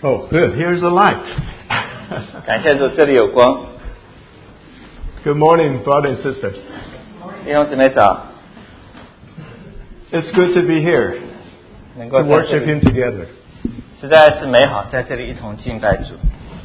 Oh, good. Here's the light. 感谢主，这里有光。 Good morning, brothers and sisters. 弟兄姊妹早， It's good to be here 能 to 够在这 worship 里 Him together. 实在是美好，在这里一同敬拜主。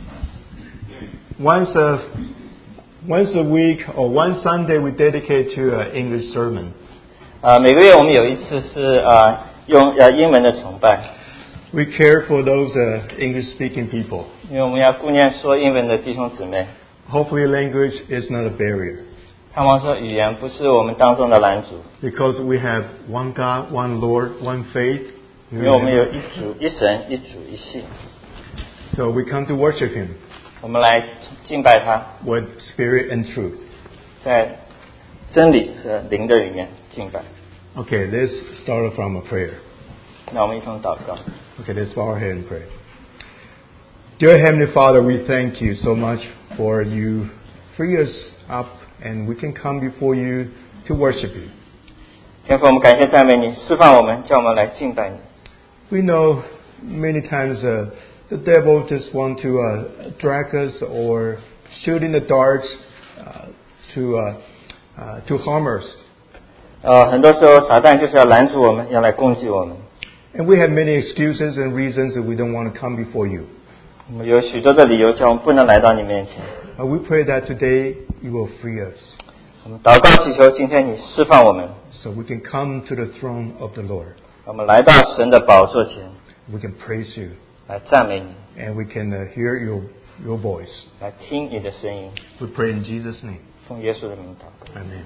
Once a week or one Sunday, we dedicate to an English sermon. 每个月我们有一次是用英文的崇拜， We care for those English-speaking people. 因为我们要顾念说英文的弟兄姊妹。 Hopefully, language is not a barrier 盼望说语言不是我们当中的拦阻， because we have one God, one Lord, one faith. 因为我们有一主、一神、一主、一信， So we come to worship Him 我们来敬拜他， with spirit and truth. 在真理和灵的里面敬拜。 Okay, let's start from a prayer. 那我们一同祷告。 Okay, let's bow our head and pray. Dear Heavenly Father, we thank you so much for you free us up and we can come before you to worship you. 天父，我们感谢赞美你，释放我们，叫我们来敬拜你。 We know many times the devil just want to drag us or shoot in the darts to harm us. 很多时候撒旦就是要拦阻我们，要来攻击我们。 And we have many excuses and reasons that we don't want to come before you. 我们有许多的理由叫我们不能来到你面前。 But we pray that today you will free us 我们祷告祈求，今天你释放我们， so we can come to the throne of the Lord. 我们来到神的宝座前， We can praise you 来赞美你， and we can hear your voice. 来听你的声音。 We pray in Jesus' name. 奉耶稣的名祷告。 Amen.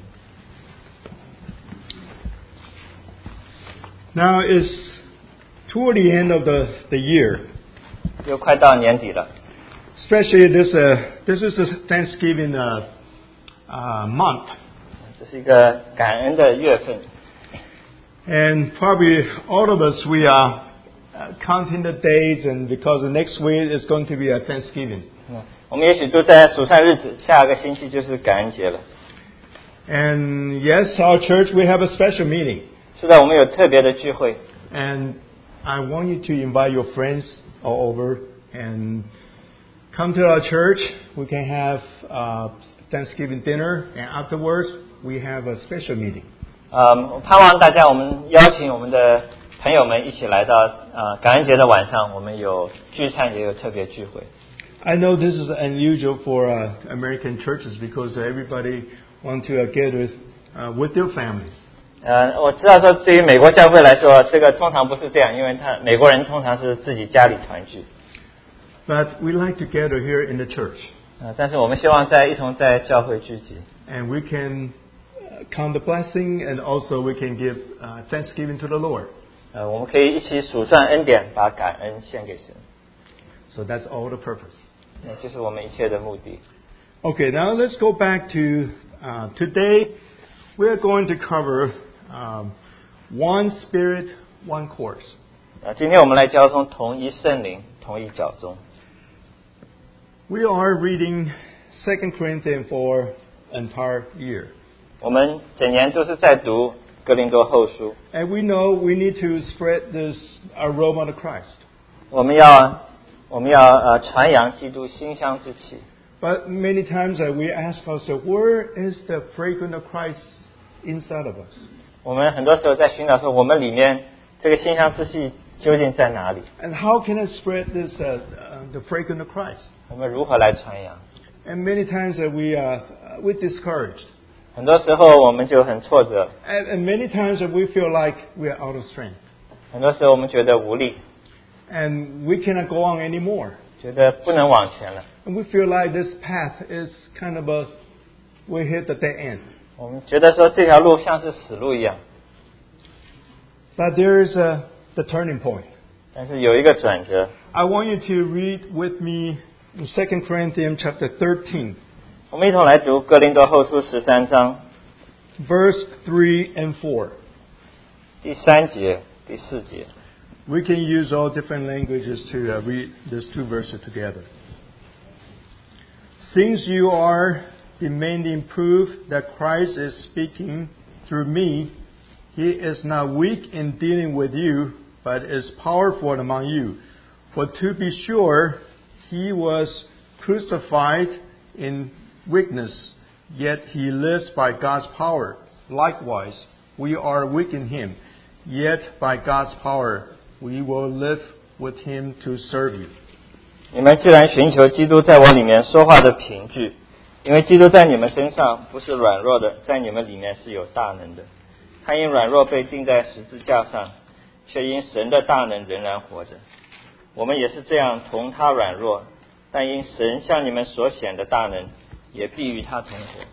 Now it's toward the end of the year. 又快到年底了， Especially this is the Thanksgiving month. 这是一个感恩的月份。 And probably all of us, we are counting the days and because the next week is going to be a Thanksgiving. 我们也许都在数算日子，下个星期就是感恩节了。 And yes, our church, we have a special meeting. 是的，我们有特别的聚会， And I want you to invite your friends all over and come to our church. We can have Thanksgiving dinner, and afterwards we have a special meeting. 我盼望大家，我们邀请我们的朋友们一起来到感恩节的晚上，我们有聚餐，也有特别聚会。 I know this is unusual for American churches because everybody want to gather with their families. 我知道说，对于美国教会来说，这个通常不是这样，因为美国人通常是自己家里团聚。 But we like to gather here in the church. 但是我们希望一同在教会聚集， And we can count the blessing and also we can give thanksgiving to the Lord. 我们可以一起数算恩典，把感恩献给神。 So that's all the purpose. 那就是我们一切的目的。 Okay, now let's go back to today. We're going to cover one spirit, one course. 今天我们来交通同一圣灵，同一教宗。 We are reading 2 Corinthians for an entire year. 我们整年都是在读哥林多后书， And we know we need to spread this aroma of Christ. 我们要传扬基督馨香之气。 But many times we ask ourselves, where is the fragrance of Christ inside of us? 我们很多时候在寻找说，我们里面这个馨香之气究竟在哪里？ And how can I spread this the fragrance of Christ? 我们如何来传扬？ And many times we're discouraged. 很多时候我们就很挫折， And many times we feel like we are out of strength. 很多时候我们觉得无力， And we cannot go on anymore. 觉得不能往前了。 And we feel like this path is kind of we hit the dead end. 我们觉得说这条路像是死路一样， But there is the turning point. 但是有一个转折。 I want you to read with me in 2 Corinthians chapter 13, 我们一同来读哥林多后书13章 verse 3 and 4. 第3节、第4节。 We can use all different languages to read these two verses together. Since you are demanding proof that Christ is speaking through me, He is not weak in dealing with you, but is powerful among you. For to be sure, he was crucified in weakness, yet he lives by God's power. Likewise, we are weak in him, yet by God's power we will live with him to serve you. 你们既然寻求基督在我里面说话的凭据，因为基督在你们身上不是软弱的，在你们里面是有大能的。他因软弱被钉在十字架上，却因神的大能仍然活着。我们也是这样同他软弱，但因神向你们所显的大能，也必与他同活。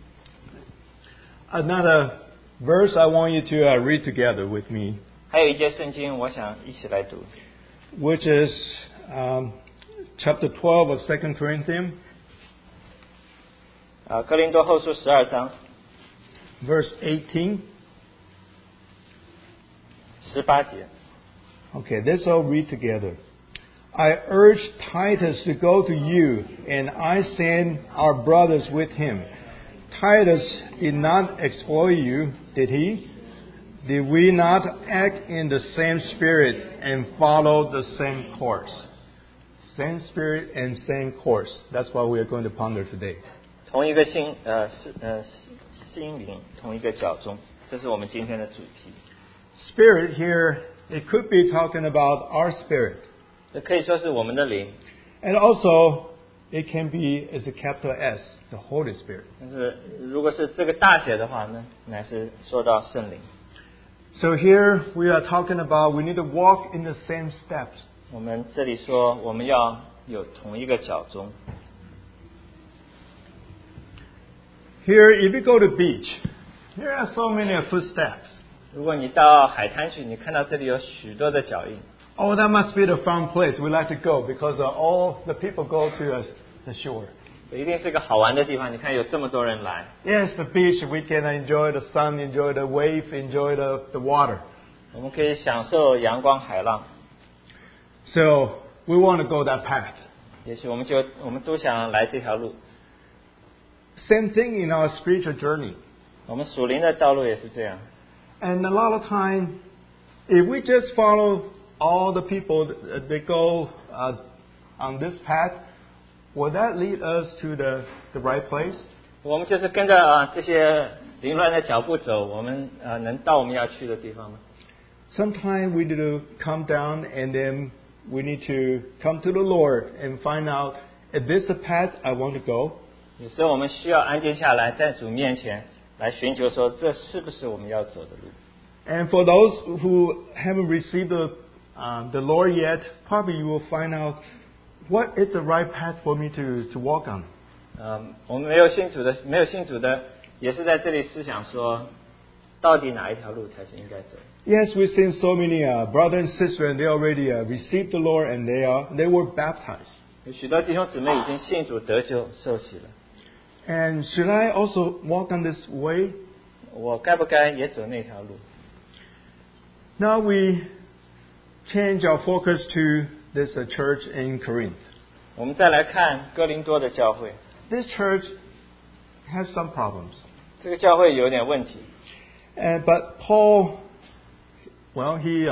Another verse I want you to read together with me, 还有一节圣经，我想一起来读， which is chapter 12 of 2 Corinthians, 哥林多后书12章 verse 18. 18节。 Okay, let's all read together. I urge Titus to go to you, and I send our brothers with him. Titus did not exploit you, did he? Did we not act in the same spirit and follow the same course? Same spirit and same course. That's what we are going to ponder today. 同一个心灵，同一个脚中，这是我们今天的主题。 Spirit here, it could be talking about our spirit. 这可以说是我们的灵， And also, it can be as a capital S, the Holy Spirit. 但是如果是这个大写的话呢，乃是说到圣灵。 So here we are talking about we need to walk in the same steps. 我们这里说我们要有同一个脚中。 Here, if you go to beach, there are so many footsteps. 如果你到海滩去，你看到这里有许多的脚印。 Oh, that must be the fun place we like to go because all the people go to the shore. 这一定是个好玩的地方。你看有这么多人来， Yes, the beach, we can enjoy the sun, enjoy the wave, enjoy the water. 我们可以享受阳光海浪。 So we want to go that path. 也许我们都想来这条路。 Same thing in our spiritual journey. 我们属灵的道路也是这样。 And a lot of time, if we just follow all the people that go on this path, will that lead us to the right place? 我们就是跟着这些凌乱的脚步走，我们能到我们要去的地方吗？ Sometimes we need to come down and then we need to come to the Lord and find out if this is the path I want to go. 有时候我们需要安静下来，在主面前来寻求说，这是不是我们要走的路？ And for those who haven't received the Lord yet, probably you will find out what is the right path for me to walk on. 我们没有信主的，也是在这里思想说，到底哪一条路才是应该走？ Yes, we've seen so many brothers and sisters, and they already received the Lord, and they were baptized. 有许多弟兄姊妹已经信主得救受洗了。 And should I also walk on this way? 我该不该也走那条路？ Now we change our focus to this church in Corinth. 我们再来看哥林多的教会， This church has some problems. 这个教会有点问题。 But Paul, well, he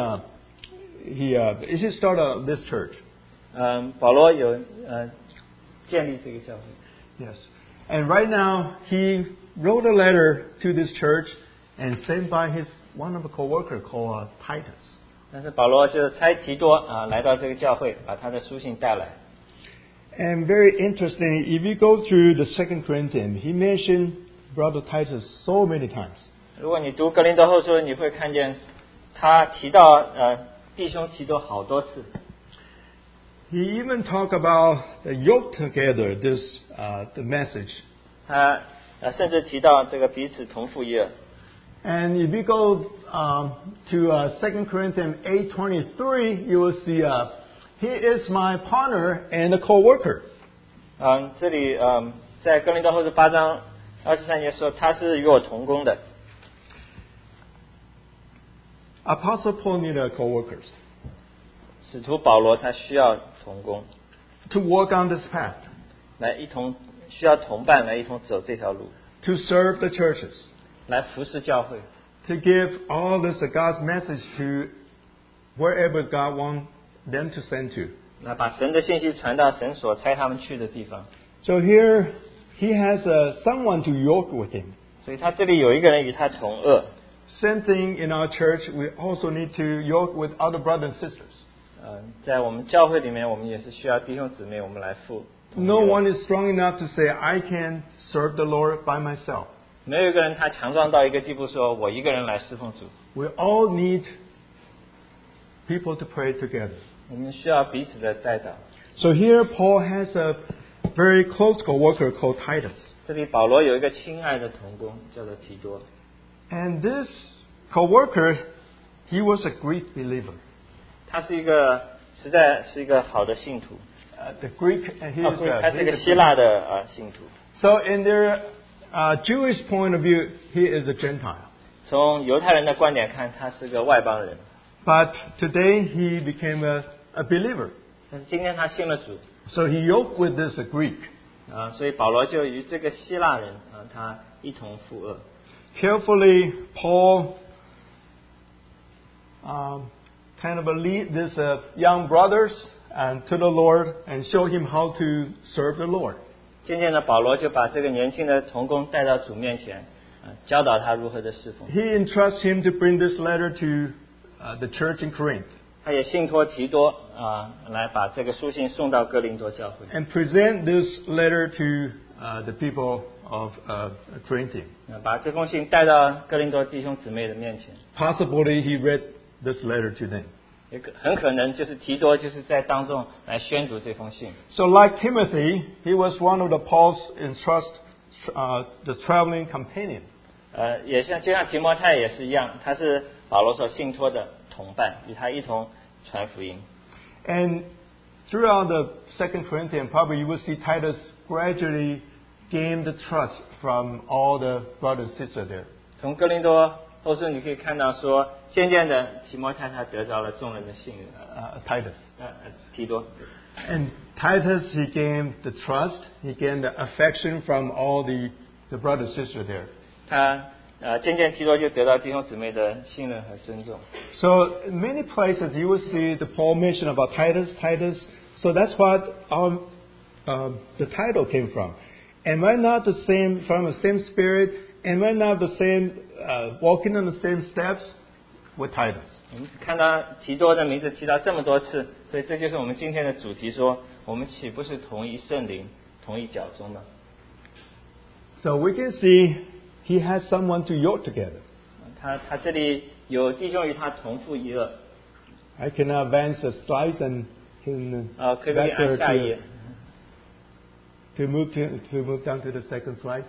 started this church. 保罗有建立这个教会。 Yes. And right now, he wrote a letter to this church and sent by one of the co-workers called Titus. 但是保罗就差提多来到这个教会，把他的书信带来。 And very interesting, if you go through the 2 Corinthians, he mentioned Brother Titus so many times. 如果你读哥林多后书，你会看见他提到弟兄提多好多次。 He even talked about the yoke together, the message. 他甚至提到这个彼此同负一軛。 And if you go to 2 Corinthians 8:23, you will see he is my partner and a co-worker. 这里在哥林多后书8章23节说，他是与我同工的。 Apostle Paul needed co-workers 使徒保罗他需要同工， to walk on this path, 需要同伴来一同走这条路， to serve the churches, 来服侍教会， to give all this God's message to wherever God wants them to send to. 那把神的信息传到神所差他们去的地方。 So here he has someone to yoke with him. 所以他这里有一个人与他同恶。 Same thing in our church. We also need to yoke with other brothers and sisters. 在我们教会里面，我们也是需要弟兄姊妹我们来负。 No one is strong enough to say, I can serve the Lord by myself. 没有一个人他强壮到一个地步，说我一个人来侍奉主。 We all need people to pray together. 我们需要彼此的代祷。 So here Paul has a very close co-worker called Titus. 这里保罗有一个亲爱的同工，叫做提多。 And this co-worker, he was a great believer. 他是一个实在是一个好的信徒。 The Greek, and he is 他是一个希腊的信徒。 So in their Jewish point of view, he is a Gentile. 从犹太人的观点看，他是个外邦人。 But today he became a believer. 但是今天他信了主。 So he yoked with this Greek. 所以保罗就与这个希腊人他一同负恶。 Carefully, Paul kind of lead these young brothers and to the Lord and show him how to serve the Lord. 渐渐的，保罗就把这个年轻的同工带到主面前，教导他如何的侍奉。 He entrusts him to bring this letter to the church in Corinth 他也信托提多来把这个书信送到哥林多教会， and present this letter to the people of Corinthian. 把这封信带到哥林多弟兄姊妹的面前。 Possibly he read this letter to them. 也很可能就是提多就是在当中来宣读这封信。 So like Timothy, he was one of the Paul's the traveling companion. 也就像提摩太也是一样，他是保罗所信托的同伴，与他一同传福音。 And throughout the 2 Corinthians, probably you will see Titus gradually gain the trust from all the brothers and sisters there. 从哥林多后书你可以看到说，渐渐的提摩太他得到了众人的信任。 Titus. 提多。 And Titus, he gained the trust, he gained the affection from all the brothers and sisters there. 他渐渐提多就得到弟兄姊妹的信任和尊重。 So in many places you will see the Paul mention about Titus. So that's what the title came from. Am I not from the same spirit? Am I not the same walking on the same steps with Titus? 我们看到提多的名字提到这么多次，所以这就是我们今天的主题说，我们岂不是同一圣灵、同一脚中吗？ So we can see he has someone to yoke together. 他这里有弟兄与他同负一恶。 I can advance the slides and can 可不可以按下一页？ to move down to the second slide.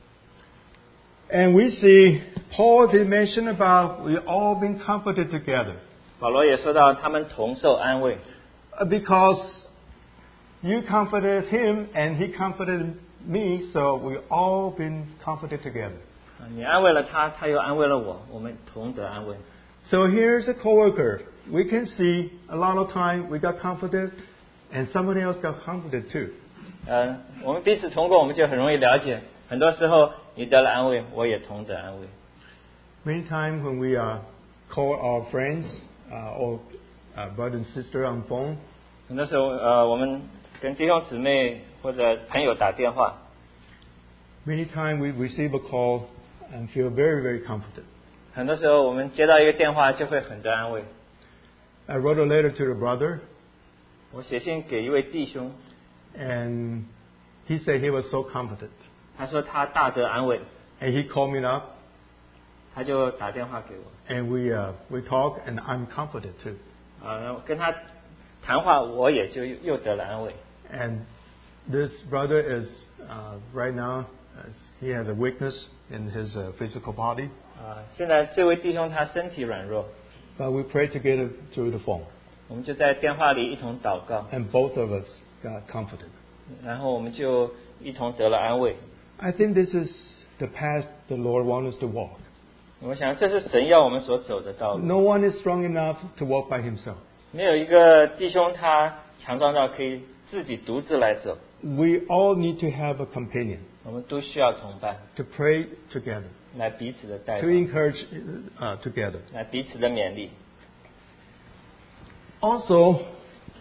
And we see Paul did mention about we all been comforted together. 保罗也说到他们同受安慰， Because you comforted him and he comforted me, so we all been comforted together. 你安慰了他，他又安慰了我，我们同得安慰。 So here's a coworker. We can see a lot of time we got comforted and somebody else got comforted too. 我们彼此同工，我们就很容易了解。很多时候你得了安慰，我也同得安慰。 Many times when we call our friends or brother and sister on phone, 很多时候我们跟弟兄姊妹或者朋友打电话， many times we receive a call and feel very, very comforted. 很多时候我们接到一个电话就会很得安慰。 I wrote a letter to the brother 我写信给一位弟兄， and he said he was so comforted. 他说他大得安慰， And he called me up 他就打电话给我， and we talked and I'm comforted too. 跟他谈话，我也就又得了安慰。 And this brother is right now he has a weakness in his physical body, 现在这位弟兄他身体软弱， but we prayed together through the phone, 我们就在电话里一同祷告， and both of us got comforted. 然后我们就一同得了安慰。 I think this is the path the Lord wants us to walk. 我想这是神要我们所走的道路。 No one is strong enough to walk by himself. 没有一个弟兄他强壮到可以自己独自来走， We all need to have a companion 我们都需要同伴， to pray together, 来彼此的带 to 领， encourage together. 来彼此的勉励。 Also,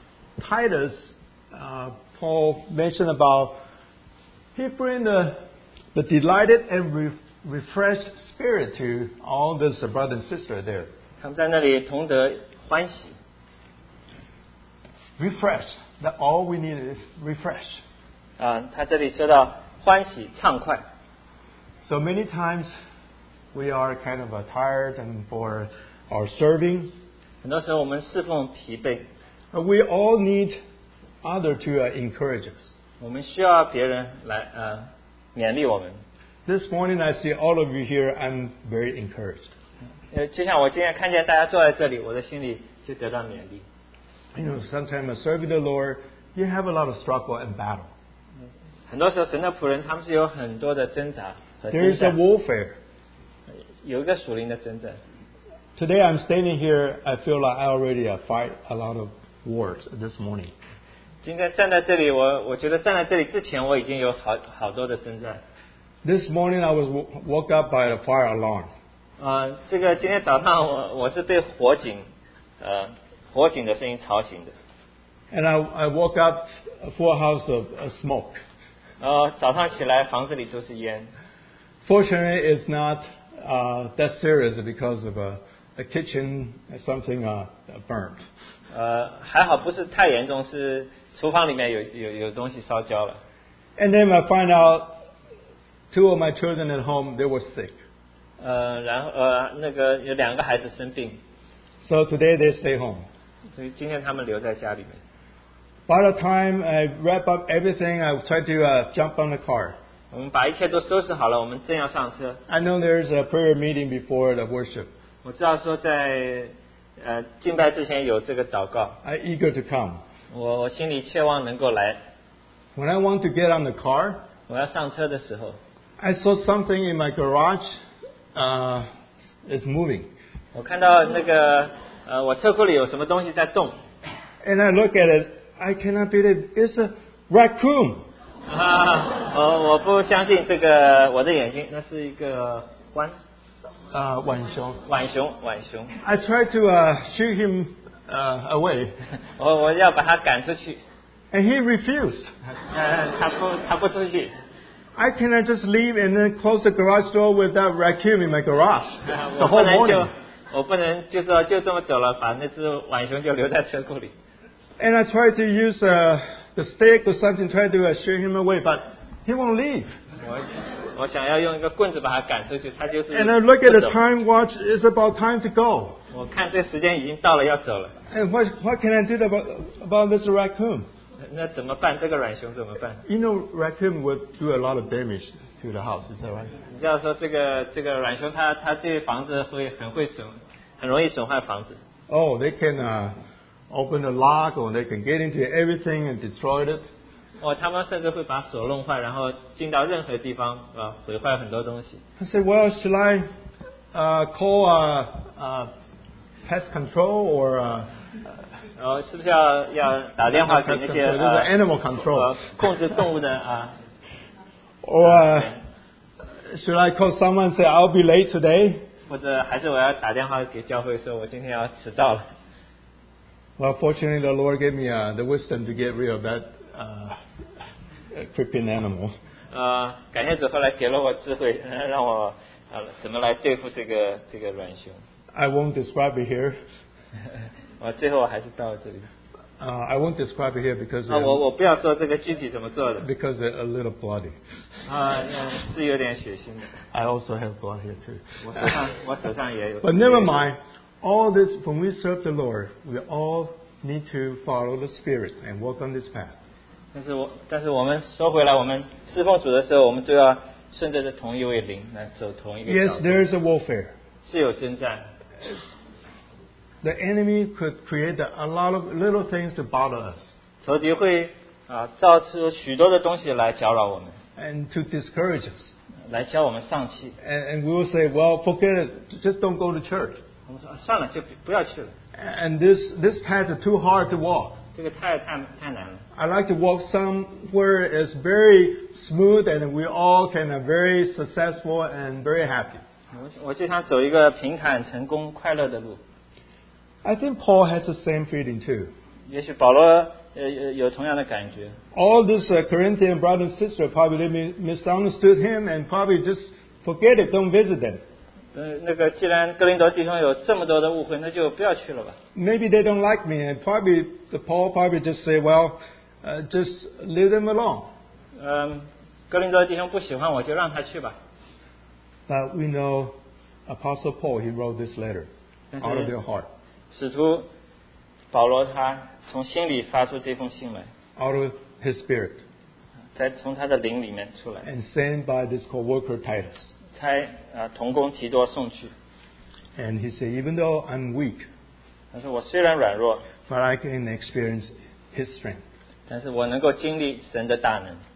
Titus, Paul mentioned about he bring the delighted and refreshed spirit to all those brothers and sisters there. 他们在那里同得欢喜。 Refreshed. That all we need is refresh. 他这里说到欢喜畅快。 So many times we are kind of tired and for our serving. 很多时候我们侍奉疲惫。 We all need other to encourage us. 我们需要别人来勉励我们。 This morning I see all of you here. I'm very encouraged. 就像我今天看见大家坐在这里，我的心里就得到勉励。 You know, sometimes serving the Lord, you have a lot of struggle and battle. 很多时候，神的仆人他们是有很多的挣扎和 There 征 is a 战， warfare. 有一个属灵的征战。 Today I'm standing here. I feel like I already fight a lot of wars this morning. 今天站在这里，我觉得站在这里之前，我已经有好多的征战。 This morning I was woke up by a fire alarm. 这个今天早上我是被火警的声音吵醒的。 And I woke up full house of smoke. 早上起来房子里都是烟。 Fortunately, it's not that serious because of a kitchen something burnt. 还好不是太严重，是厨房里面有东西烧焦了。 And then I find out 2 of my children at home, they were sick. 然后那个有2个孩子生病， So today they stay home. 所以今天他们留在家里面。 By the time I wrap up everything, I try to jump on the car. 我们把一切都收拾好了，我们正要上车。 I know there's a prayer meeting before the worship. 我知道说在敬拜之前有这个祷告， I'm eager to come. 我心里切望能够来。 When I want to get on the car, 我要上车的时候， I saw something in my garage is moving. 我看到那个我车库里有什么东西在动。 And I look at it, I cannot believe it's a raccoon. 我不相信这个我的眼睛，那是一个浣熊。 I tried to shoot him away. 我要把他赶出去。 And he refused. 他不出去。 I cannot just leave and then close the garage door with that raccoon in my garage the 我 whole 不能 morning. 我不能就说就这么走了，把那只浣熊就留在车库里。 And I tried to use the stick or something, try to shoot him away, but he won't leave. 我想要用一个棍子把他赶出去，他就是。 And I look at 不 the 走 time watch, it's about time to go. 我看这时间已经到了，要走了。 And what can I do about this raccoon? 那怎么办？这个软熊怎么办？ You know, raccoon would do a lot of damage to the house, is that right? 你知道说这个软熊它对房子很容易损坏房子。 Oh, they can open the lock or they can get into everything and destroy it. 他们甚至会把锁弄坏，然后进到任何地方毁坏很多东西。 I said, well, should I call pest control or 是不是要打电话给那些 animal control 控制动物的 or should I call someone and say I'll be late today? 或者还是我要打电话给教会说我今天要迟到了。 Well, fortunately, the Lord gave me the wisdom to get rid of that creeping animal. 感谢主后来给了我智慧，让我怎么来对付这个软熊。 I won't describe it here. 最后我还是到了这里。 I won't describe it here because 我不要说这个具体怎么做的。 because it's a little bloody. 是有点血腥的。 I also have blood here too. 我手上也有。 But never mind. All this, when we serve the Lord, we all need to follow the Spirit and walk on this path. 但是我们说回来，我们侍奉主的时候，我们都要顺着这同一位灵来走同一个道。 Yes, there is a warfare. 是有征战。 The enemy could create a lot of little things to bother us. 仇敌会造出许多的东西来搅扰我们。 And to discourage us. 来教我们丧气。 And we will say, well, forget it. Just don't go to church. 我们说算了，就不要去了。 And this path is too hard to walk. 这个太难了。 I like to walk somewhere it's very smooth and we all can be very successful and very happy. 我就想走一个平坦、成功、快乐的路。 I think Paul has the same feeling too. 也许保罗有同样的感觉。 All this Corinthian brother and sister probably they misunderstood him and probably just forget it, don't visit them. 那个既然哥林多弟兄有这么多的误会，那就不要去了吧。 Maybe they don't like me, and probably Paul probably just say, well, just leave them alone. 哥林多弟兄不喜欢我，就让他去吧。 But we know Apostle Paul, he wrote this letter out of their heart, 使徒保罗他从心里发出这封信来， out of his spirit, 从他的灵里面出来， and sent by this co-worker Titus. 差同工提多送去。 And he said, even though I'm weak, 他说我虽然软弱， but I can experience his strength. 但是我能够经历神的大能。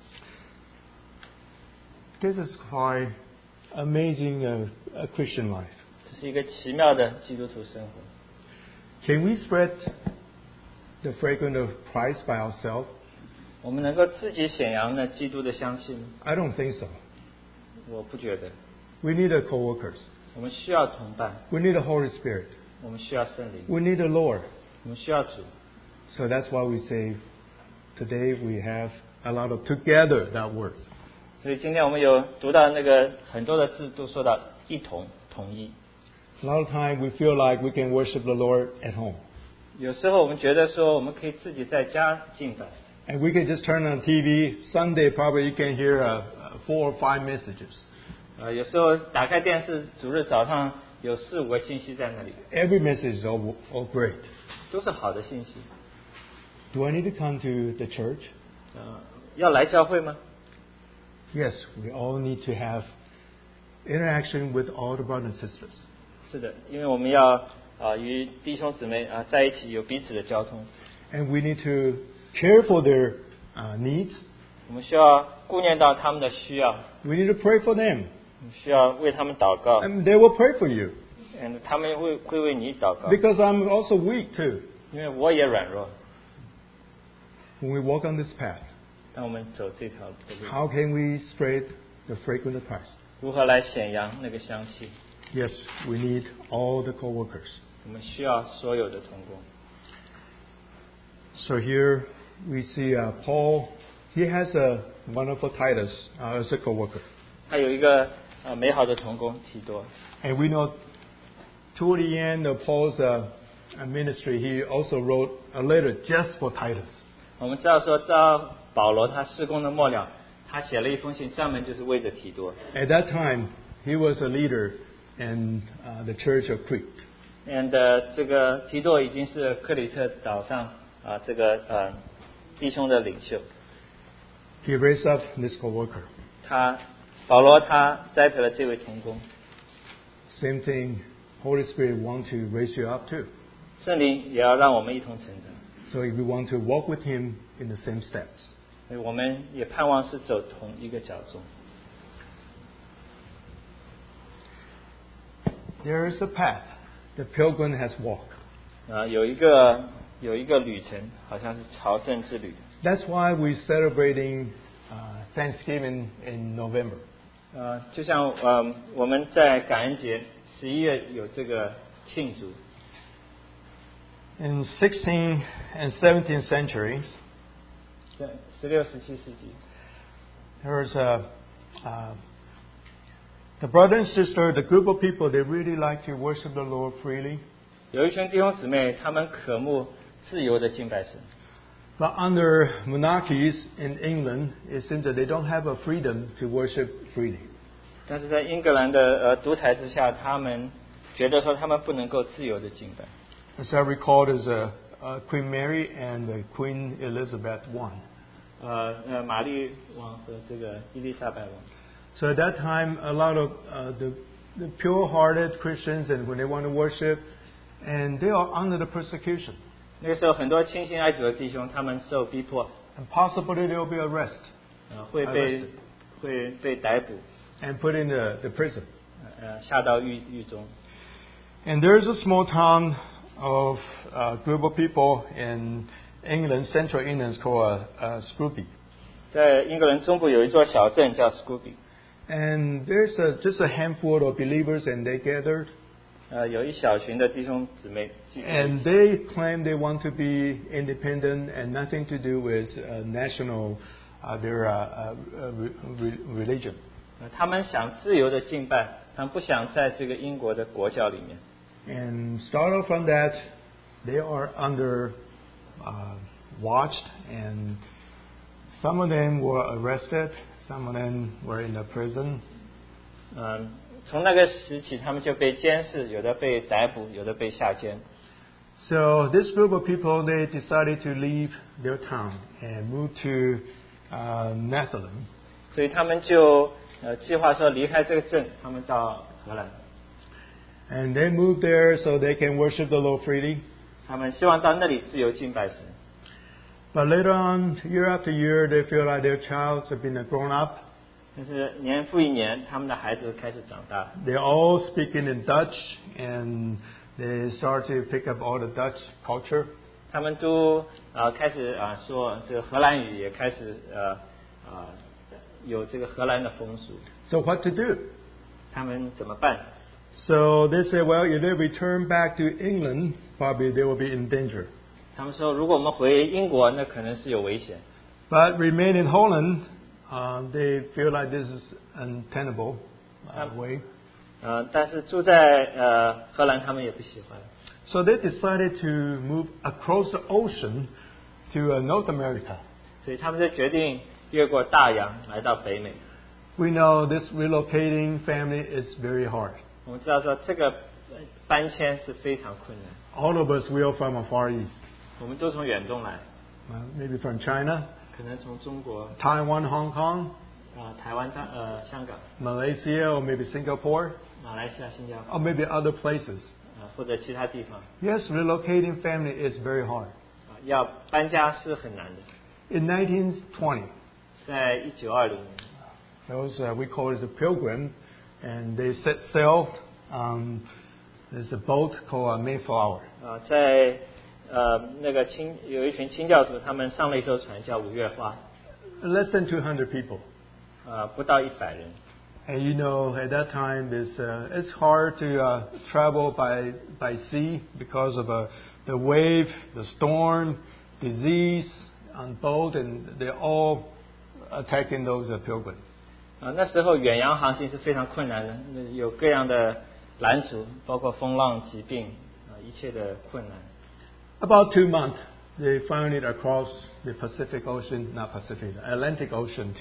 This is quite amazing a Christian life. 这是一个奇妙的基督徒生活。 Can we spread the fragrance of Christ by ourselves? 我们能够自己显扬呢基督的香气吗？ I don't think so. 我不觉得。 We need the co-workers. 我们需要同伴， We need the Holy Spirit. 我们需要圣灵， We need the Lord. 我们需要主。 So that's why we say today we have a lot of together that word. 所以今天我们有读到那个很多的字都说到一同统一。 A lot of time we feel like we can worship the Lord at home. 有时候我们觉得说我们可以自己在家敬拜， And we can just turn on TV. Sunday probably you can hear 4 or 5 messages. 有时候打开电视，主日早上有4、5个信息在那里， Every message is all great. 都是好的信息。 Do I need to come to the church? 要来教会吗？ Yes, we all need to have interaction with all the brothers and sisters. 是的，因为我们要与弟兄姊妹在一起，有彼此的交通。 And we need to care for their needs. 我们需要顾念到他们的需要， We need to pray for them. 我们需要为他们祷告， And they will pray for you. 他们会为你祷告， Because I'm also weak too. 因为我也软弱。 When we walk on this path, 当我们走这条路， how can we spread the fragrance of Christ? 如何来显扬那个香气？ Yes, we need all the co-workers. 我们需要所有的同工。 So here we see Paul. He has a wonderful Titus as a co-worker. 他有一个美好的同工提多。 And we know toward the end of Paul's ministry, he also wrote a letter just for Titus. 我们知道说，到保罗他事工的末了，他写了一封信，专门就是为着提多。 At that time, he was a leader in the church of Crete. And 这个提多已经是克里特岛上这个弟兄的领袖。 He raised up this co-worker. 保罗他栽培了这位同工。 Same thing, Holy Spirit want to raise you up too. 圣灵也要让我们一同成长。 So if we want to walk with him in the same steps. 所以我们也盼望是走同一个脚中。 There is a path the pilgrim has walked. 有一个旅程，好像是朝圣之旅。 That's why we're celebrating Thanksgiving in November. 就像我们在感恩节11月有这个庆祝。 In 16th and 17th centuries, 在16、17世纪， there was the brother and sister, the group of people, they really like to worship the Lord freely. 有一群弟兄姊妹，他们渴慕自由的敬拜神。 But under monarchies in England, it seems that they don't have a freedom to worship freely. 但是在英格兰的独裁之下，他们觉得说他们不能够自由的敬拜。 As I recall, there's Queen Mary and Queen Elizabeth I. 玛丽王和这个伊丽莎白王。 So at that time, a lot of the pure-hearted Christians, and when they want to worship, and they are under the persecution. 那个时候，很多亲信爱主的弟兄，他们受逼迫， And possibly they will be arrested 会被逮捕， and put in the prison. 下到狱中。 And there's a small town of a group of people in England, central England, called Scrooby. 在英格兰中部有一座小镇叫 Scrooby， And there's just a handful of believers, and they gathered. 有一小群的弟兄姊妹聚在一 And 起， they claim they want to be independent and nothing to do with national their religion. 他们想自由的敬拜，他们不想在这个英国的国教里面。 And start off from that, they are under watched, and some of them were arrested, some of them were in the prison. 从那个时起，他们就被监视，有的被逮捕，有的被下监。 So this group of people, they decided to leave their town and move to Netherlands. 所以他们就计划说离开这个镇，他们到荷兰。 And they moved there so they can worship the Lord freely. 他们希望到那里自由敬拜神。 But later on, year after year, they feel like their child have been grown up. 但是年复一年，他们的孩子开始长大， They're all speaking in Dutch, and they start to pick up all the Dutch culture. 他们都开始说这个荷兰语，也开始有这个荷兰的风俗。 So what to do? 他们怎么办？ So they say, well, if they return back to England, probably they will be in danger. 他们说，如果我们回英国，那可能是有危险。 But remain in Holland, they feel like this is untenable way. 但是住在荷兰，他们也不喜欢。 So they decided to move across the ocean to North America. 所以他们就决定越过大洋来到北美。 We know this relocating family is very hard. 我们知道说这个搬迁是非常困难。 All of us, we are from a Far East. 我们都从远东来， Maybe from China, 可能从中国、 Taiwan, Hong Kong, 台湾、香港、 Malaysia, or maybe Singapore, 马来西亚、新加坡 or maybe other places. 或者其他地方， Yes, relocating family is very hard. 要搬家是很难的。 In 1920, 在1920年， those we call it a pilgrim, and they set sail. There's a boat called Mayflower. 在那个有一群清教徒，他们上了一艘船叫五月花， Less than 200 people. 不到100人。 And you know, at that time, it's hard to travel by sea because of the wave, the storm, disease on boat, and they're all attacking those pilgrims. 那时候远洋航行是非常困难的，有各样的拦阻，包括风浪、疾病一切的困难。 About 2 months, they finally across the Pacific Ocean, not Pacific, the Atlantic Ocean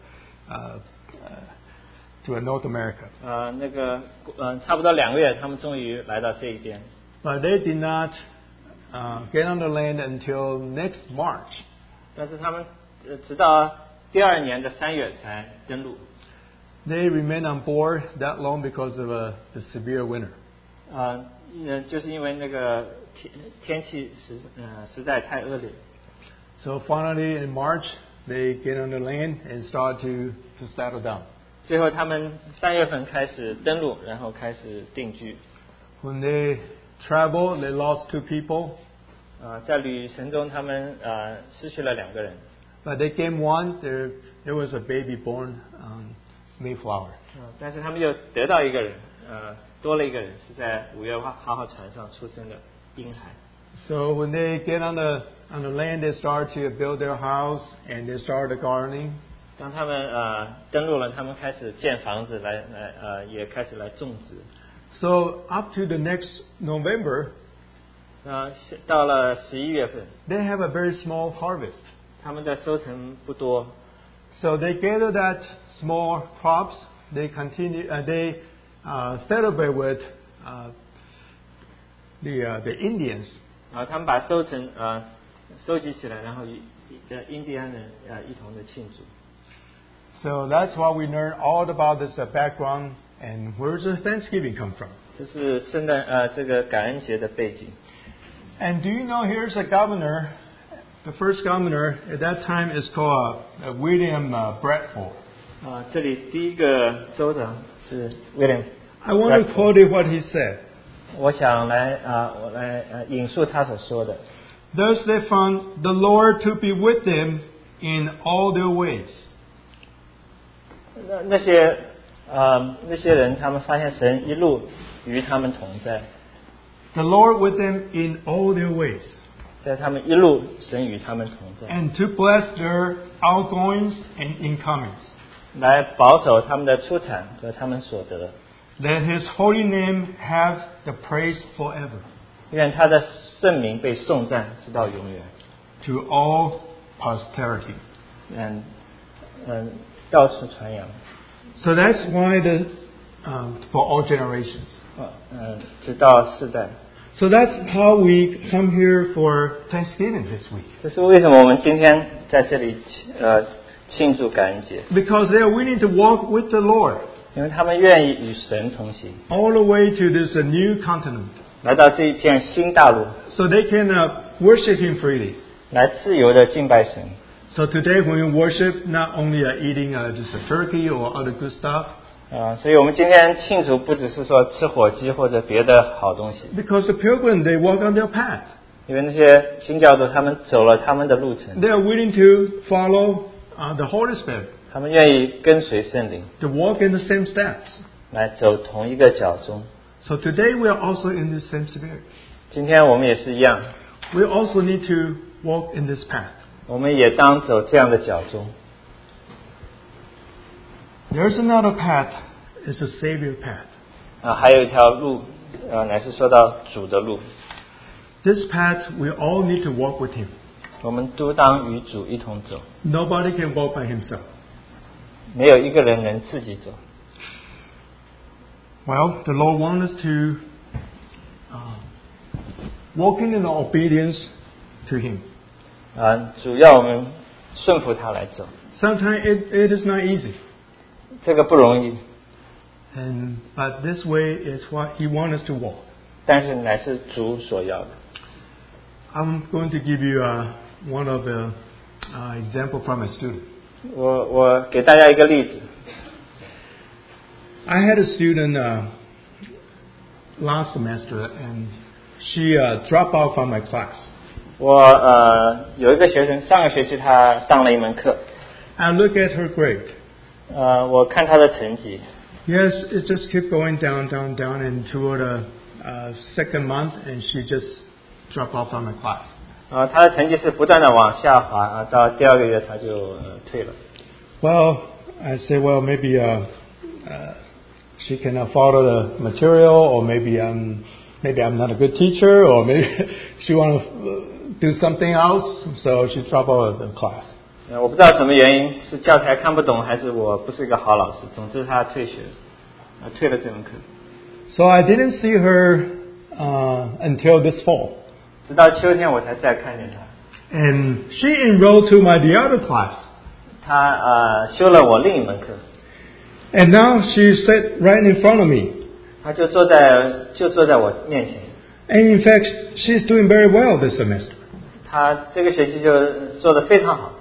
to North America. 那个差不多2个月，他们终于来到这一边。 But they did not get on the land until next March. 但是他们直到第2年的3月才登陆。 They remained on board that long because of the severe winter. 就是因为那个天气实在太恶劣。 So finally in March, they get on the land and start to settle down. 最后他们3月份开始登陆，然后开始定居。 When they traveled, they lost 2 people. 在旅程中，他们失去了2个人。 But they came one. There was a baby born on Mayflower. 但是他们又得到一个人，多了一个人，是在5月花号船上出生的婴孩。 So when they get on the land, they start to build their house and they start gardening. 当他们登陆了，他们开始建房子也开始来种植。 So up to the next November, 到了11月份， they have a very small harvest. 他们的收成不多， So they gather that small crops. They continue. They celebrate with the Indians. 他们把收成收集起来，然后与印第安人一同的庆祝。 So that's why we learn all about this background and where does Thanksgiving come from. 这是这个感恩节的背景。 And do you know here's a governor? The first governor at that time is called William Bradford. 这里第一个州长是 William。 I want to quote you what he said. 我想我来引述他所说的。 Thus they found the Lord to be with them in all their ways. 那些人，他们发现神一路与他们同在。 The Lord with them in all their ways. 在他们一路，神与他们同在， And to bless their outgoings and incomings. 来保守他们的出产和他们所得。 Let His holy name have the praise forever. 愿他的圣名被颂赞直到永远。 To all posterity. 到处传扬。 So that's why for all generations. 直到世代。 So that's how we come here for Thanksgiving this week. 这是为什么我们今天在这里庆祝感恩节？ Because they are willing to walk with the Lord. 因为他们愿意与神同行， All the way to this new continent. 来到这一片新大陆， So they can worship Him freely. 来自由的敬拜神。 So today when we worship, not only eating just a turkey or other good stuff. 所以我们今天庆祝不只是说吃火鸡或者别的好东西， Because the pilgrim, they walk on their path. 因为那些新教徒他们走了他们的路程， They are willing to follow the Holy Spirit. 他们愿意跟随圣灵， To walk in the same steps. 来走同一个脚中。 So today we are also in this same spirit. 今天我们也是一样， We also need to walk in this path. 我们也当走这样的脚中。 There's another path. It's a Savior path. 还有一条路，乃是说到主的路， This path we all need to walk with Him. 我们都当与主一同走， Nobody can walk by himself. 没有一个人能自己走。 Well, the Lord wants us to walk in obedience to Him. 主要我们顺服他来走， Sometimes it is not easy. 这个不容易， But this way is what He wants us to walk. 但是乃是主所要的。 I'm going to give you one of the example from a student. 我给大家一个例子。 I had a student last semester, and she dropped out from my class. 我有一个学生，上个学期他上了一门课， I look at her grade. 我看他的成绩， Yes, it just kept going down, down, down, and toward the second month, and she just dropped out from my class. 他的成绩是不断的往下滑，到第二个月他就退了。 Well, I said, well, maybe she cannot follow the material, or maybe I'm not a good teacher, or maybe she want to do something else, so she dropped out of the class. 我不知道什么原因，是教材看不懂，还是我不是一个好老师。总之他退学，退了这门课。 So I didn't see her until this fall. 直到秋天我才再看见他。 And she enrolled to the other class. 他修了我另一门课。 And now she sat right in front of me. 他就坐在我面前。 And in fact, she's doing very well this semester. 他这个学期就做得非常好。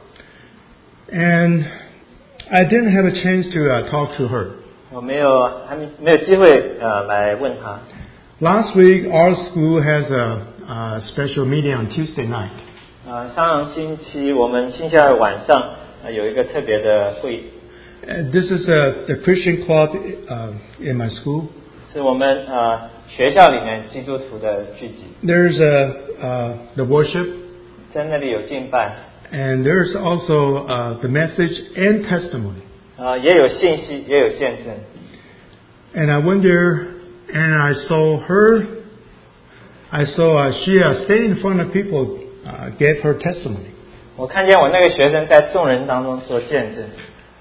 And I didn't have a chance to talk to her. 我还没有机会来问他。 Last week, our school has a special meeting on Tuesday night. 上星期我们星期二晚上有一个特别的会议。 This is the Christian club in my school. 是我们学校里面基督徒的聚集。 There's the worship. 在那里有敬拜。 And there's also the message and testimony. 也有信息，也有见证。 And I went there and I saw her. I saw she stayed in front of people, gave her testimony. 我看见我那个学生在众人当中做见证。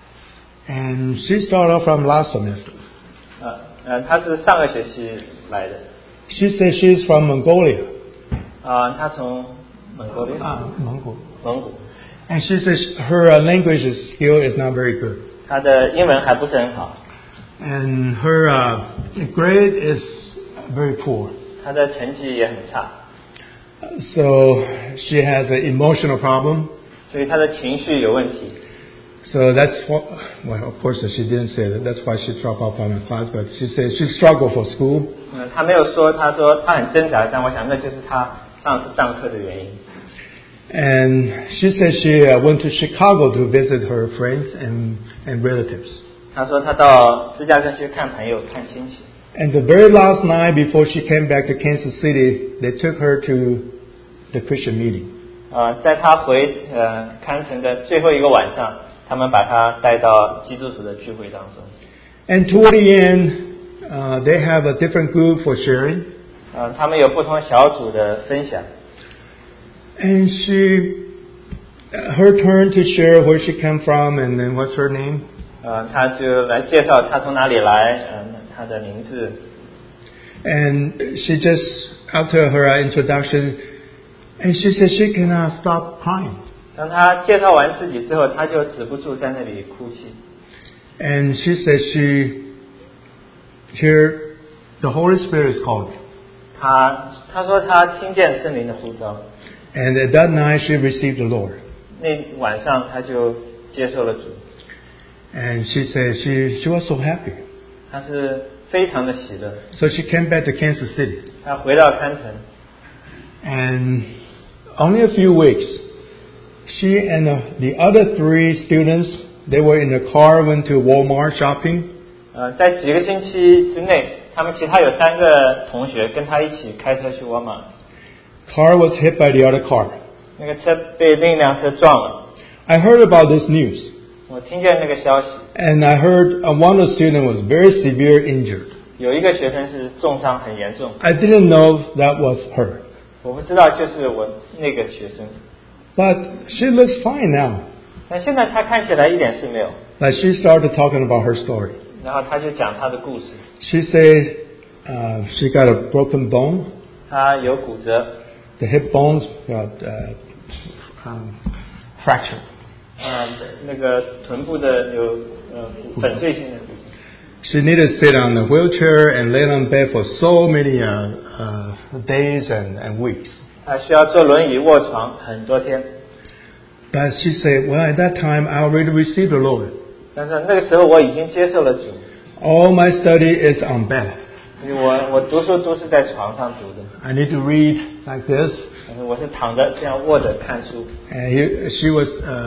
And she started off from last semester. 她是上个学期来的。 She said she's from Mongolia. 她从蒙古。蒙古。 And she says her language skill is not very good. 她的英文还不是很好。 And her grade is very poor. 她的成绩也很差。 So she has an emotional problem. 所以她的情绪有问题。 So that's what, well, of course she didn't say that. That's why she dropped out from the class. But she said she struggled for school. 她没有说，她说她很挣扎，但我想那就是她上次上课的原因。 And she said she went to Chicago to visit her friends and relatives. 她说她到芝加哥去看朋友、看亲戚。 And the very last night before she came back to Kansas City, they took her to the Christian meeting. 在她回康城的最后一个晚上，他们把她带到基督徒的聚会当中。 And toward the end, they have a different group for sharing. 他们有不同小组的分享。 And her turn to share where she came from and then what's her name. 她就来介绍她从哪里来，她的名字。 And she just, after her introduction, and she said she cannot stop crying. 当她介绍完自己之后，她就止不住在那里哭泣。 And she said she heard the Holy Spirit is calling. 她说她听见圣灵的呼召。 And at that night she received the Lord. 那晚上她就接受了主。 And she said she was so happy. 她是非常的喜乐。 So she came back to Kansas City. 她回到康城。 And only a few weeks, she and the other 3 students, they were in the car, went to Walmart shopping. 在几个星期之内，他们其他有3个同学跟她一起开车去沃尔玛。 Car was hit by the other car. 那个车被另一辆车撞了。 I heard about this news. 我听见那个消息。 And I heard one of the students was very severe injured. 有一个学生是重伤很严重。 I didn't know that was her. 我不知道就是我那个学生。 But she looks fine now. 但现在她看起来一点事没有。 Like she started talking about her story. 然后她就讲她的故事。 She said she got a broken bone. 她有骨折。 The hip bones got fractured. 那个臀部的有粉碎性的骨折。 She needed to sit on a wheelchair and lay on bed for so many days and weeks. 她需要坐轮椅卧床很多天。 But she said, well, at that time, I already received the Lord. 但是那个时候我已经接受了主。 All my study is on bed. 我读书都是在床上读的。 I need to read like this. 我是躺着这样卧着看书。 And she was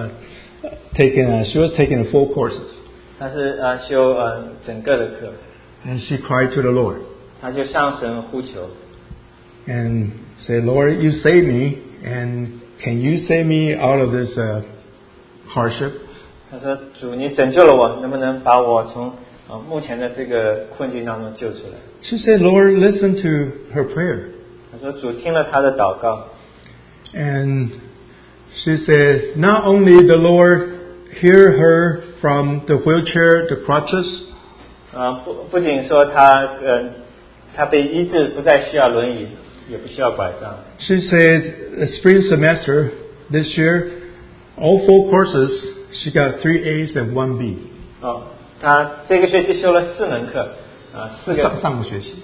taking the 4 courses. 她是修整个的课。 And she cried to the Lord. 她就向神呼求。 And said, Lord, you saved me, and can you save me out of this hardship? 她说：“主，你拯救了我，能不能把我从目前的这个困境当中救出来？” She said, Lord, listen to her prayer. 她说：“主听了她的祷告。” And she said, not only the Lord hear her from the wheelchair, the crutches. 不仅说她被医治，不再需要轮椅，也不需要拐杖。 She said, the spring semester this year, all 4 courses, she got 3 A's and 1 B. 她这个学期修了4门课，4个上个学期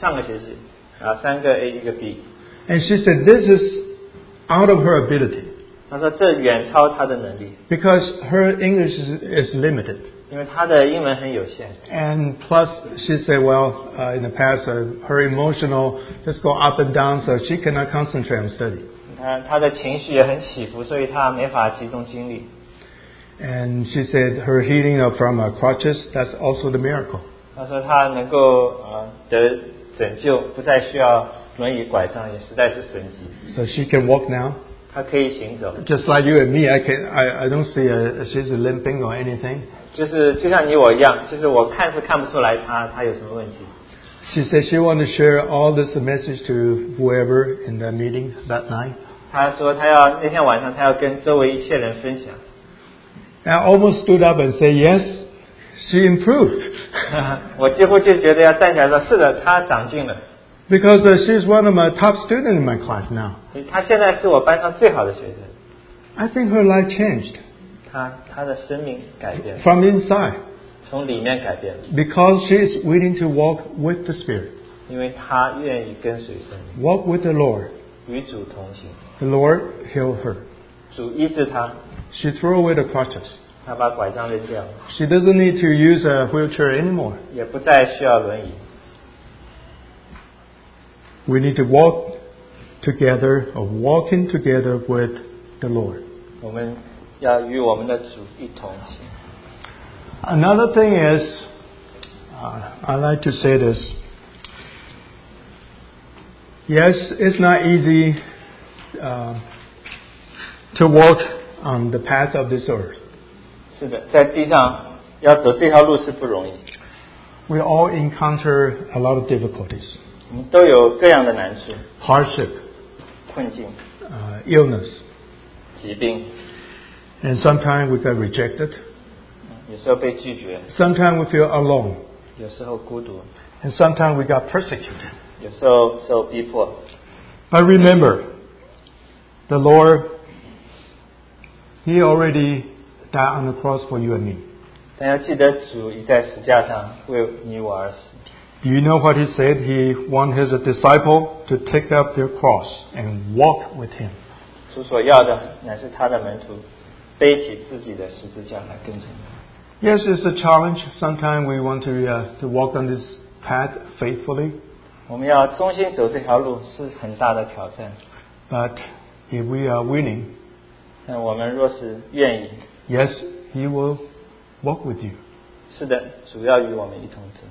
，3个 A 1个 B。 And she said, this is out of her ability. 她说这远超她的能力。 Because her English is limited. 因为她的英文很有限。 And plus, she said, well, in the past, her emotional just go up and down, so she cannot concentrate on study. 她的情绪也很起伏，所以她没法集中精力。 And she said her healing from crutches, that's also the miracle. 她说她能够得拯救，不再需要轮椅拐杖，也实在是神迹。 So she can walk now. 她可以行走。 Just like you and me, I don't see she's limping or anything. 就像你我一样，就是我看是看不出来她有什么问题。 She said she wanted to share all this message to whoever in the meeting that night. 她说那天晚上她要跟周围一切人分享。 I almost stood up and said, yes, she improved. 我几乎就觉得要站起来说，是的，她长进了。 Because she's one of my top students in my class now. 她现在是我班上最好的学生。 I think her life changed. 她的生命改变了。 From inside. 从里面改变了。 Because she is willing to walk with the Spirit. 因为她愿意跟随圣灵。 Walk with the Lord. 与主同行。 The Lord healed her. 主医治她。 She threw away the crutches. 她把拐杖扔掉。 She doesn't need to use a wheelchair anymore. 也不再需要轮椅。 We need to walk together, or walking together with the Lord. 我们要与我们的主一同行。 Another thing is, I like to say this. Yes, it's not easy to walk on the path of this earth. 是的，在地上要走这条路是不容易， We all encounter a lot of difficulties, 我们都有各样的难处、 hardship, 困境、 illness, 疾病， and sometimes we get rejected. 有时候被拒绝， Sometimes we feel alone, 有时候孤独， and sometimes we got persecuted. 有时候受逼迫。 But remember, the Lord, He already died on the cross for you and me. 但要记得，主已在石架上为你我而死。 Do you know what He said? He wanted His disciple to take up their cross and walk with Him. 主所要的乃是他的门徒背起自己的十字架来跟从他。 Yes, it's a challenge. Sometimes we want to walk on this path faithfully. 我们要忠心走这条路是很大的挑战， But if we are willing, 但我们若是愿意， yes, He will walk with you. 是的，主要与我们一同走。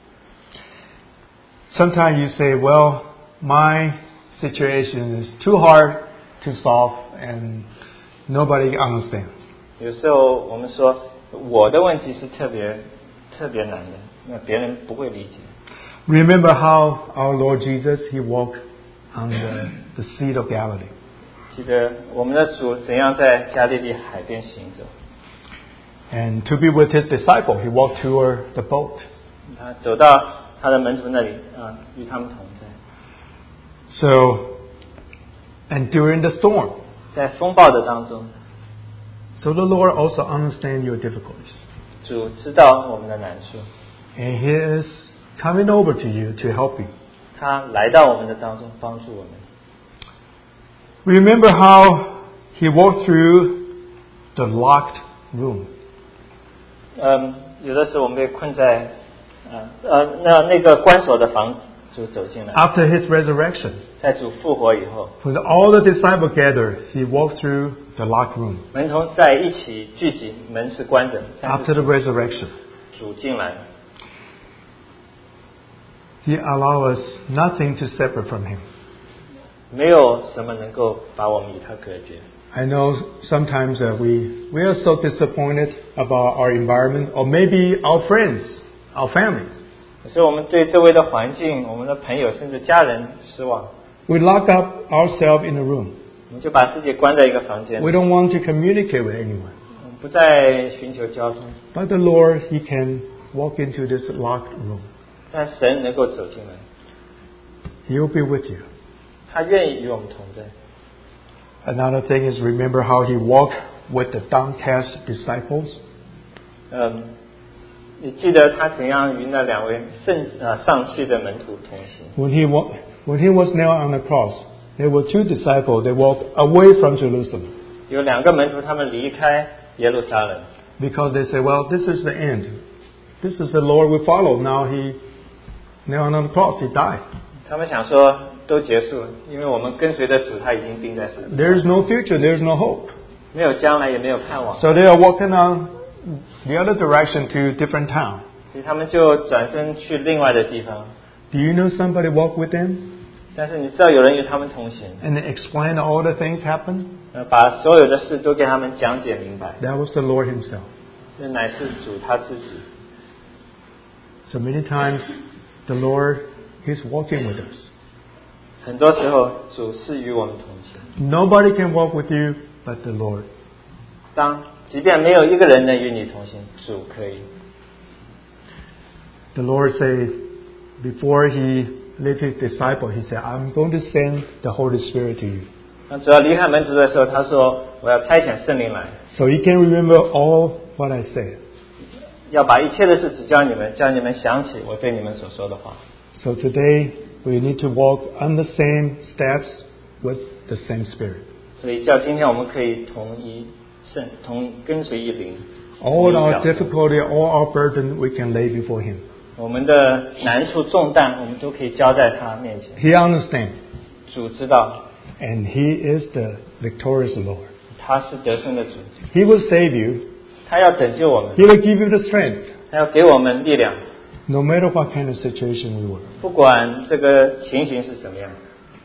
Sometimes you say, well, my situation is too hard to solve and nobody understands. 有时候我们说我的问题是特别难的，那别人不会理解。 Remember how our Lord Jesus, He walked on the Sea of Galilee. 记得我们的主怎样在加利利海边行走， And to be with His disciple, He walked toward the boat. 他走到他的门徒那里与他们同在。 So, and during the storm. 在风暴的当中， So the Lord also understands your difficulties. 主知道我们的难处， And He is coming over to you to help you. 他来到我们的当中帮助我们。 Remember how He walked through the locked room. 有的时候我们被困在那个关锁的房子，主走进来。 After His resurrection, 在主复活以后， when all the disciples gathered, He walked through the locked room. 门徒在一起聚集，门是关着，但 After 是 the resurrection, 主进来了， He allows us nothing to separate from Him. 没有什么能够把我们与他隔绝。 I know sometimes we are so disappointed about our environment or maybe our friends, our families. 所以我们对周围的环境、我们的朋友甚至家人失望， We lock up ourselves in a room. 我们就把自己关在一个房间， We don't want to communicate with anyone. 我们不再寻求交通。 But the Lord, He can walk into this locked room. 但神能够走进来， He'll be with you. 他愿意与我们同在。 Another thing is remember how He walked with the downcast disciples. 你记得他怎样与那两位丧气的门徒同行？ When he was nailed on the cross, there were two disciples. They walked away from Jerusalem 有两个门徒，他们离开耶路撒冷， because they said, well, this is the end. This is the Lord we follow. Now He nailed on the cross. He died. 他们想说都结束了，因为我们跟随的主他已经钉在十字架， There is no future. There is no hope. 没有将来也没有盼望， So they are walking on the other direction to different town. 所以他们就转身去另外的地方。 Do you know somebody walk with them 但是你知道有人与他们同行， and explain all the things happen? 把所有的事都给他们讲解明白， That was the Lord Himself. 这乃是主他自己。 So many times the Lord is walking with us. 很多时候主是与我们同行， Nobody can walk with you but the Lord. 即便没有一个人能与你同行，主可以。 The Lord said, before He left His disciple, He said, I'm going to send the Holy Spirit to you. 当主要离开门徒的时候，他说：“我要差遣圣灵来， So you can remember all what I said. 要把一切的事指教你们，叫你们想起我对你们所说的话。” So today we need to walk on the same steps with the same Spirit. 所以叫今天我们可以同跟随一灵。 All our difficulty, all our burden, we can lay before Him. 我们的难处重担，我们都可以交在他面前。 He understands, 主知道， and He is the victorious Lord. 他是得胜的主， He will save you. 他要拯救我们， He will give you the strength, 他要给我们力量， no matter what kind of situation we were. 不管这个情形是什么样。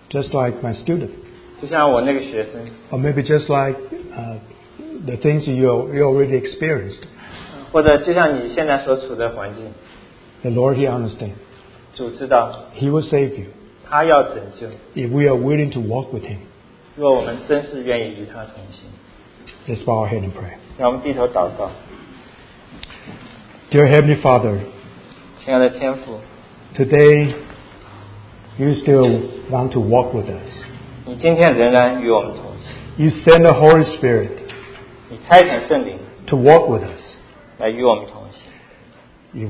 just like my student, 就像我那个学生， or maybe just like the things you already experienced. 或者就像你现在所处的环境， The Lord, He understands. 主知道 He will save you 他要拯救。 if we are willing to walk with Him. 若我们真是愿意与他同行， Let's bow our head and pray. 让我们低头祷告。 Dear Heavenly Father, 亲爱的天父， today you still want to walk with us. 你今天仍然与我们同行， You send the Holy Spirit 你差遣圣灵 to walk with us. 来与我们同行。 If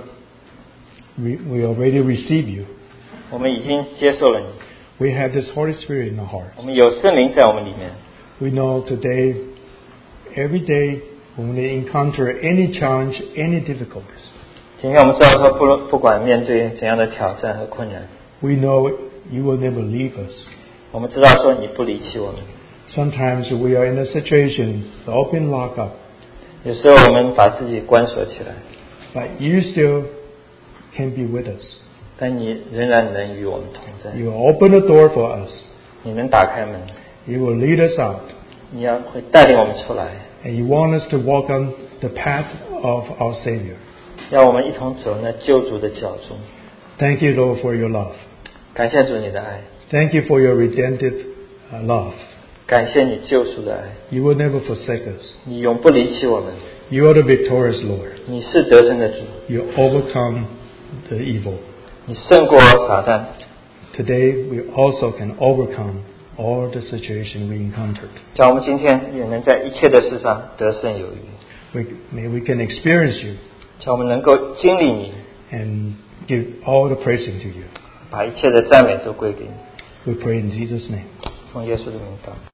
we already receive you, 我们已经接受了你， we have this Holy Spirit in our 我 hearts. 们有圣灵在我们里面。 We know today, every day, when we encounter any challenge, any difficulties, 今天我们知道说，不管面对怎样的挑战和困难， we know you will never leave us. 我们知道说你不离弃我们。 Sometimes we are in a situation, it's all been locked up, 有时候我们把自己关锁起来， but you still can be with us. 但你仍然能与我们同在。 You will open the door for us. 你能打开门， You will lead us out. 你会带领我们出来， And you want us to walk on the path of our Savior. 让我们一同走那救主的脚中。 Thank you, Lord, for your love. 感谢主你的爱， Thank you for your redemptive love. 感谢你救赎的爱， You will never forsake us. 你永不离弃我们。 You are the victorious Lord. 你是得胜的主， You overcome the evil. 你胜过撒旦。 Today, we also can overcome all the situation we encountered. 叫我们今天也能在一切的事上得胜有余， May we can experience you 叫我们能够经历你， and give all the praising to you. 把一切的赞美都归给你。 We pray in Jesus' name. 奉耶稣的名祷。